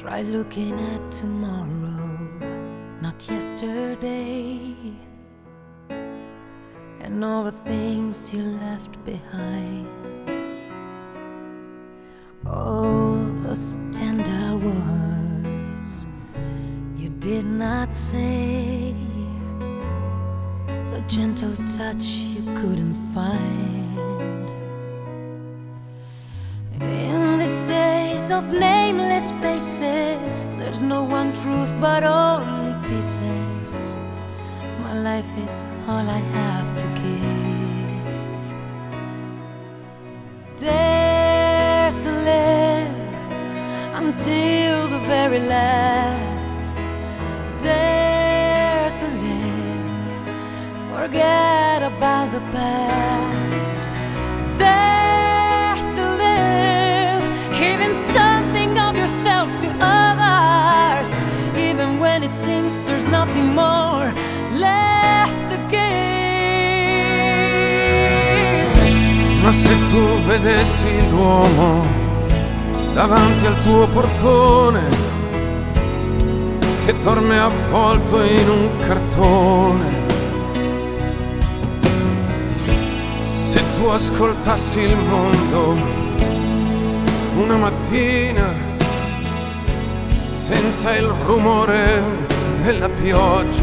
Try looking at tomorrow, not yesterday, and all the things you left behind. All those tender words you did not say, the gentle touch you couldn't find. In these days of nameless faces, there's no one truth but only pieces. My life is all I have to give. Dare to live until the very last. Dare to live, forget about the past. Dare to live, giving something of yourself to others, even when it seems there's nothing more left to give. Ma se tu vedessi l'uomo davanti al tuo portone, che dorme avvolto in un cartone, se tu ascoltassi il mondo una mattina senza il rumore della pioggia,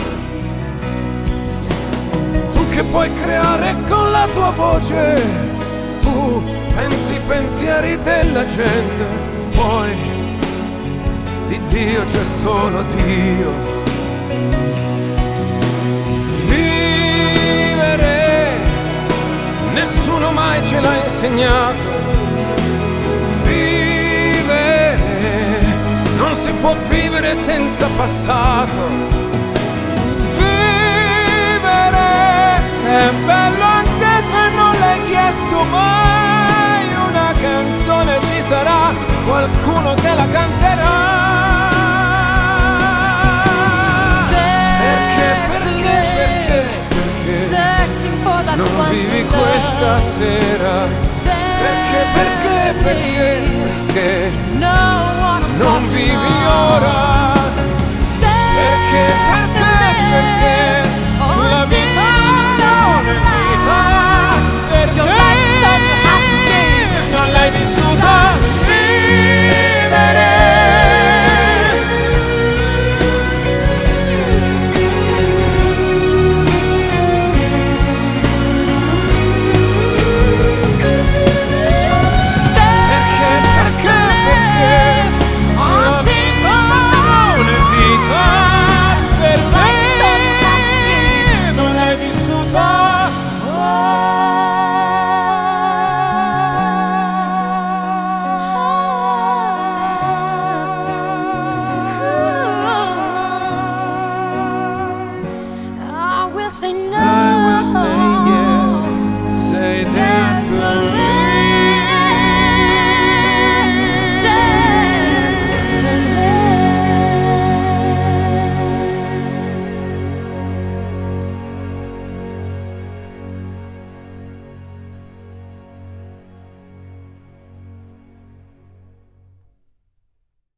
tu che puoi creare con la tua voce, tu pensi i pensieri della gente, poi di Dio c'è solo Dio. Vivere nessuno mai ce l'ha insegnato. Vivere non si può vivere senza passato. Vivere è bello anche se non l'hai chiesto mai. Una canzone ci sarà, qualcuno te la canterà. Non vivi questa sera? Perché non vivi